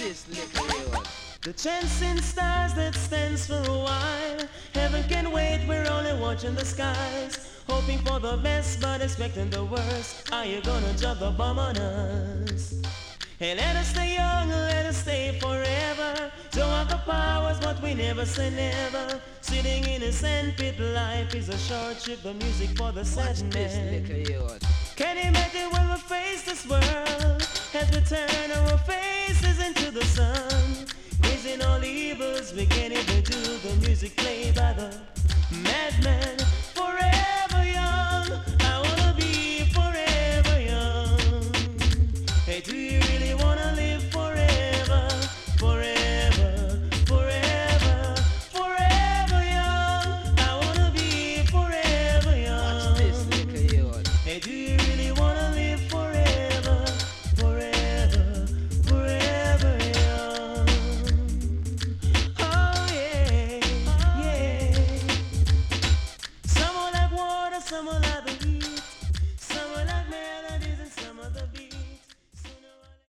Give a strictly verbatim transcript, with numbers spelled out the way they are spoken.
this little youth. The chancing stars that stands for a while. Heaven can wait, we're only watching the skies. Hoping for the best but expecting the worst. Are you gonna drop the bomb on us? Hey, let us stay young, let us stay forever. Don't have the powers but we never say never. Sitting in a sandpit, life is a short trip. The music for the sad Watch this man. little youth. Can you imagine when we face this world? As we turn our faces into the sun, raising all evils, we can't even do the music played by the madman. Forever young, I wanna be forever young. Hey, do you really wanna live forever? Forever, forever, forever young. I wanna be forever young. Watch this little youth. Hey, do you really wanna live forever? Forever, forever young. Oh yeah, yeah. Someone like water, someone